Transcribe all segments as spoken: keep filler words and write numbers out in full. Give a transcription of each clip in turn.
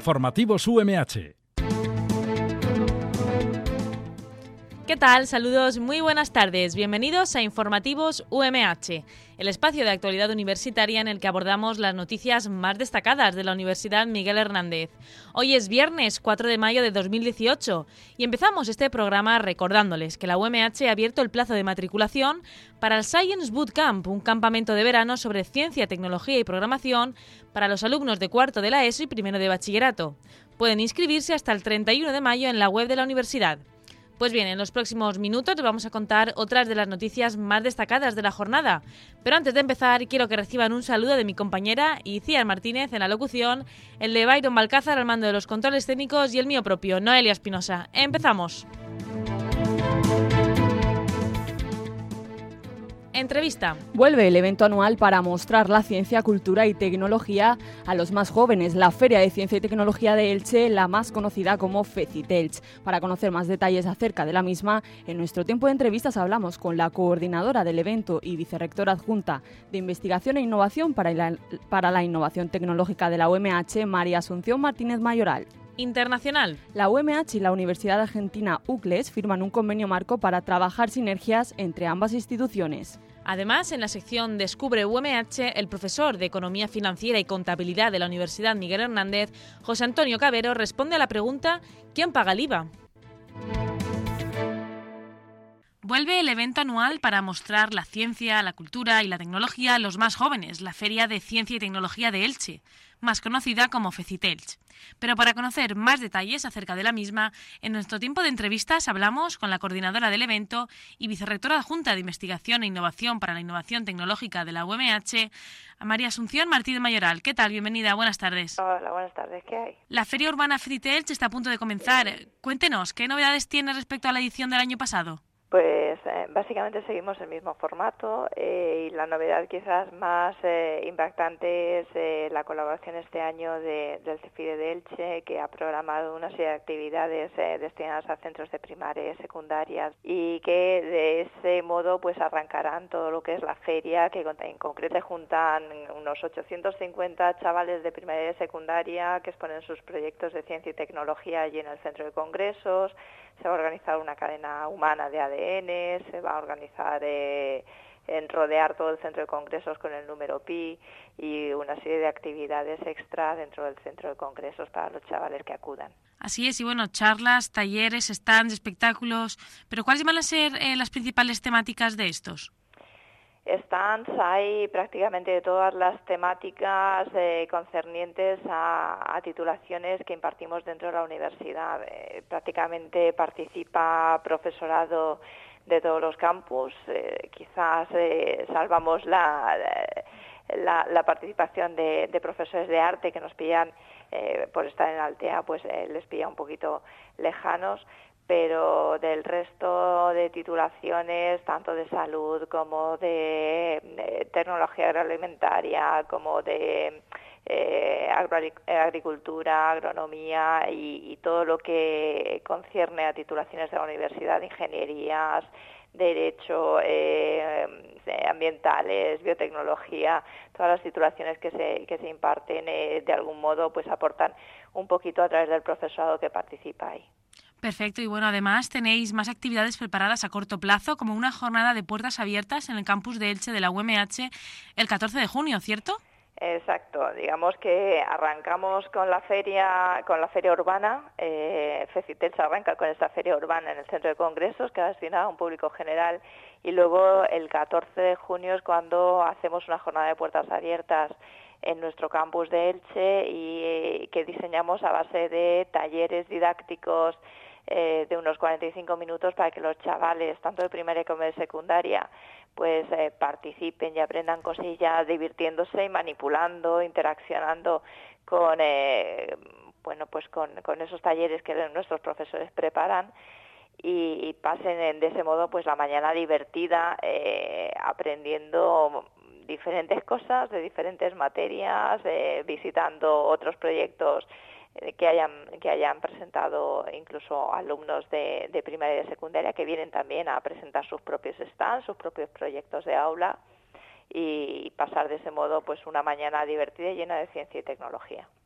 Informativos U M H. ¿Qué tal? Saludos, muy buenas tardes. Bienvenidos a Informativos U M H, el espacio de actualidad universitaria en el que abordamos las noticias más destacadas de la Universidad Miguel Hernández. Hoy es viernes cuatro de mayo de dos mil dieciocho y empezamos este programa recordándoles que la U M H ha abierto el plazo de matriculación para el Science Bootcamp, un campamento de verano sobre ciencia, tecnología y programación para los alumnos de cuarto de la ESO y primero de bachillerato. Pueden inscribirse hasta el treinta y uno de mayo en la web de la universidad. Pues bien, en los próximos minutos les vamos a contar otras de las noticias más destacadas de la jornada. Pero antes de empezar, quiero que reciban un saludo de mi compañera Iciar Martínez en la locución, el de Byron Balcázar al mando de los controles técnicos y el mío propio, Noelia Espinosa. ¡Empezamos! Entrevista. Vuelve el evento anual para mostrar la ciencia, cultura y tecnología a los más jóvenes, la Feria de Ciencia y Tecnología de Elche, la más conocida como FECIT-Elche. Para conocer más detalles acerca de la misma, en nuestro tiempo de entrevistas hablamos con la coordinadora del evento y vicerrectora adjunta de Investigación e Innovación para la, para la Innovación Tecnológica de la U M H, María Asunción Martínez Mayoral. Internacional. La U M H y la Universidad Argentina U C L E S firman un convenio marco para trabajar sinergias entre ambas instituciones. Además, en la sección Descubre U M H, el profesor de Economía Financiera y Contabilidad de la Universidad Miguel Hernández, José Antonio Cabero, responde a la pregunta ¿quién paga el I V A? Vuelve el evento anual para mostrar la ciencia, la cultura y la tecnología a los más jóvenes, la Feria de Ciencia y Tecnología de Elche, más conocida como FECIT-Elche. Pero para conocer más detalles acerca de la misma, en nuestro tiempo de entrevistas hablamos con la coordinadora del evento y vicerrectora adjunta de Investigación e Innovación para la Innovación Tecnológica de la U M H, a María Asunción Martínez Mayoral. ¿Qué tal? Bienvenida, buenas tardes. Hola, buenas tardes. ¿Qué hay? La Feria Urbana FECIT-Elche está a punto de comenzar. Cuéntenos, ¿qué novedades tiene respecto a la edición del año pasado? Pues eh, básicamente seguimos el mismo formato eh, y la novedad quizás más eh, impactante es eh, la colaboración este año de, del CEFIDE de Elche, que ha programado una serie de actividades eh, destinadas a centros de primaria y secundarias y que de ese modo pues arrancarán todo lo que es la feria, que en concreto juntan unos ochocientos cincuenta chavales de primaria y secundaria que exponen sus proyectos de ciencia y tecnología allí en el centro de congresos. Se va a organizar una cadena humana de A D N, se va a organizar eh, en rodear todo el centro de congresos con el número pi y una serie de actividades extra dentro del centro de congresos para los chavales que acudan. Así es, y bueno, charlas, talleres, stands, espectáculos, pero ¿cuáles van a ser eh, las principales temáticas de estos? Stands hay prácticamente de todas las temáticas eh, concernientes a, a titulaciones que impartimos dentro de la universidad. Eh, prácticamente participa profesorado de todos los campus. Eh, quizás eh, salvamos la, la, la participación de, de profesores de arte que nos pillan, eh, por estar en Altea, pues eh, les pilla un poquito lejanos. Pero del resto de titulaciones, tanto de salud como de, de tecnología agroalimentaria, como de eh, agricultura, agronomía y, y todo lo que concierne a titulaciones de la universidad, ingenierías, derecho, eh, ambientales, biotecnología, todas las titulaciones que se, que se imparten eh, de algún modo pues aportan un poquito a través del profesorado que participa ahí. Perfecto, y bueno, además tenéis más actividades preparadas a corto plazo, como una jornada de puertas abiertas en el campus de Elche de la U M H el catorce de junio, ¿cierto? Exacto, digamos que arrancamos con la feria con la feria urbana, eh, FECIT-Elche arranca con esta feria urbana en el centro de congresos que va destinada a un público general y luego el catorce de junio es cuando hacemos una jornada de puertas abiertas en nuestro campus de Elche y eh, que diseñamos a base de talleres didácticos Eh, de unos cuarenta y cinco minutos para que los chavales, tanto de primaria como de secundaria, pues eh, participen y aprendan cosillas divirtiéndose y manipulando, interaccionando con eh, bueno pues con, con esos talleres que nuestros profesores preparan y, y pasen en, de ese modo pues la mañana divertida eh, aprendiendo diferentes cosas de diferentes materias, eh, visitando otros proyectos que hayan que hayan presentado incluso alumnos de, de primaria y de secundaria que vienen también a presentar sus propios stands, sus propios proyectos de aula y pasar de ese modo pues una mañana divertida y llena de ciencia y tecnología.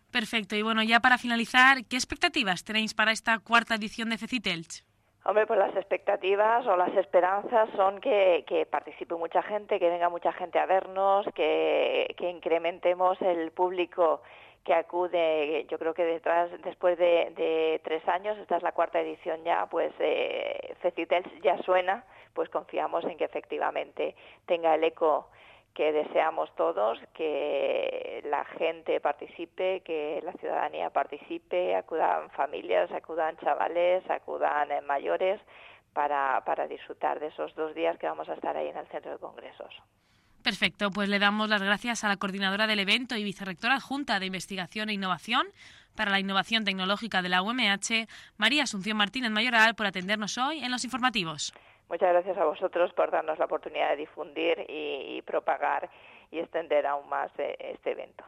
Perfecto. Y bueno, ya para finalizar, ¿qué expectativas tenéis para esta cuarta edición de FECIT-Elche? Hombre, pues las expectativas o las esperanzas son que, que participe mucha gente, que venga mucha gente a vernos, que, que incrementemos el público que acude. Yo creo que detrás, después de, de tres años, esta es la cuarta edición ya, pues eh, FECIT-Elche ya suena, pues confiamos en que efectivamente tenga el eco que deseamos todos, que la gente participe, que la ciudadanía participe, acudan familias, acudan chavales, acudan mayores para, para disfrutar de esos dos días que vamos a estar ahí en el Centro de Congresos. Perfecto, pues le damos las gracias a la coordinadora del evento y vicerrectora adjunta de Investigación e Innovación para la Innovación Tecnológica de la U M H, María Asunción Martínez Mayoral, por atendernos hoy en los informativos. Muchas gracias a vosotros por darnos la oportunidad de difundir y, y propagar y extender aún más eh, este evento.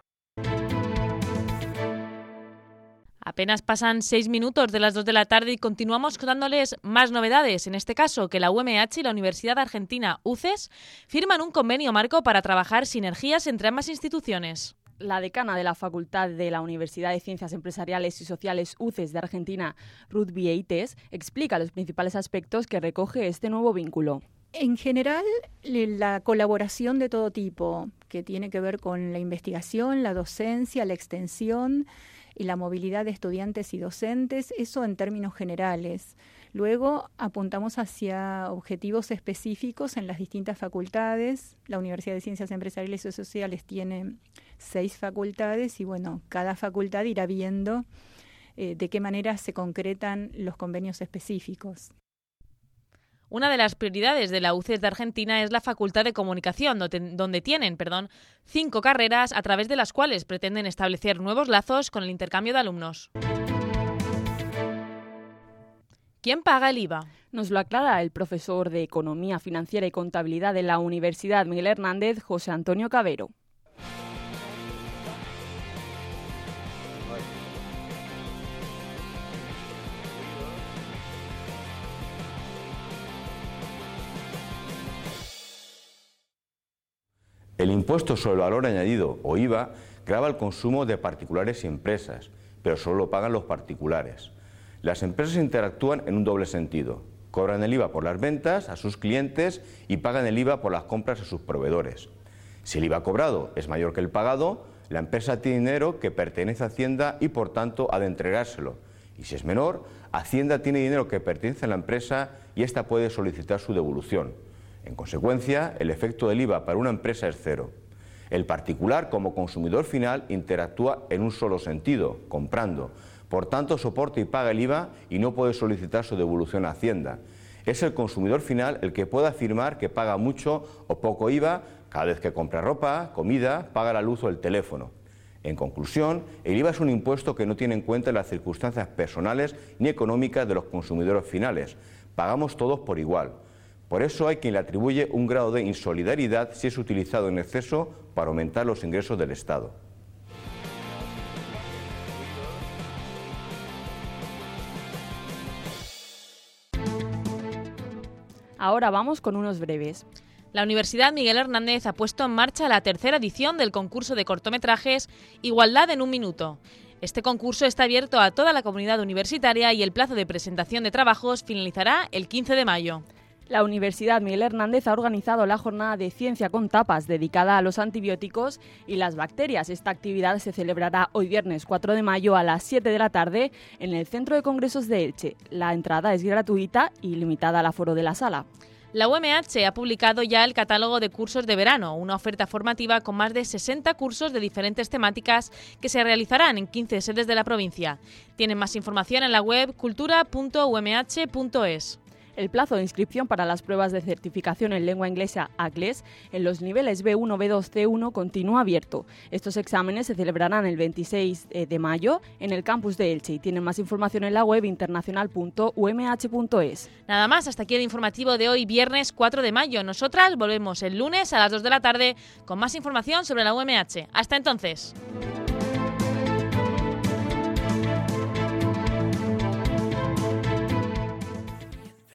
Apenas pasan seis minutos de las dos de la tarde y continuamos contándoles más novedades. En este caso, que la U M H y la Universidad Argentina U C E S firman un convenio marco para trabajar sinergias entre ambas instituciones. La decana de la Facultad de la Universidad de Ciencias Empresariales y Sociales U C E S de Argentina, Ruth Vieites, explica los principales aspectos que recoge este nuevo vínculo. En general, la colaboración de todo tipo, que tiene que ver con la investigación, la docencia, la extensión y la movilidad de estudiantes y docentes, eso en términos generales. Luego apuntamos hacia objetivos específicos en las distintas facultades. La Universidad de Ciencias Empresariales y Sociales tiene seis facultades y bueno, cada facultad irá viendo eh, de qué manera se concretan los convenios específicos. Una de las prioridades de la U C E S de Argentina es la Facultad de Comunicación, donde tienen perdón, cinco carreras a través de las cuales pretenden establecer nuevos lazos con el intercambio de alumnos. ¿Quién paga el I V A? Nos lo aclara el profesor de Economía Financiera y Contabilidad de la Universidad Miguel Hernández, José Antonio Cabero. El impuesto sobre el valor añadido, o I V A, grava el consumo de particulares y empresas, pero solo lo pagan los particulares. Las empresas interactúan en un doble sentido. Cobran el I V A por las ventas a sus clientes y pagan el I V A por las compras a sus proveedores. Si el I V A cobrado es mayor que el pagado, la empresa tiene dinero que pertenece a Hacienda y por tanto ha de entregárselo. Y si es menor, Hacienda tiene dinero que pertenece a la empresa y ésta puede solicitar su devolución. En consecuencia, el efecto del I V A para una empresa es cero. El particular, como consumidor final, interactúa en un solo sentido, comprando. Por tanto, soporta y paga el I V A y no puede solicitar su devolución a Hacienda. Es el consumidor final el que puede afirmar que paga mucho o poco I V A cada vez que compra ropa, comida, paga la luz o el teléfono. En conclusión, el I V A es un impuesto que no tiene en cuenta las circunstancias personales ni económicas de los consumidores finales. Pagamos todos por igual. Por eso hay quien le atribuye un grado de insolidaridad si es utilizado en exceso para aumentar los ingresos del Estado. Ahora vamos con unos breves. La Universidad Miguel Hernández ha puesto en marcha la tercera edición del concurso de cortometrajes Igualdad en un minuto. Este concurso está abierto a toda la comunidad universitaria y el plazo de presentación de trabajos finalizará el quince de mayo. La Universidad Miguel Hernández ha organizado la jornada de Ciencia con Tapas dedicada a los antibióticos y las bacterias. Esta actividad se celebrará hoy viernes cuatro de mayo a las siete de la tarde en el Centro de Congresos de Elche. La entrada es gratuita y limitada al aforo de la sala. La U M H ha publicado ya el catálogo de cursos de verano, una oferta formativa con más de sesenta cursos de diferentes temáticas que se realizarán en quince sedes de la provincia. Tienen más información en la web cultura punto u m h punto es. El plazo de inscripción para las pruebas de certificación en lengua inglesa A C L E S en los niveles B uno, B dos, C uno continúa abierto. Estos exámenes se celebrarán el veintiséis de mayo en el campus de Elche y tienen más información en la web internacional punto u m h punto es. Nada más, hasta aquí el informativo de hoy, viernes cuatro de mayo. Nosotras volvemos el lunes a las dos de la tarde con más información sobre la U M H. Hasta entonces.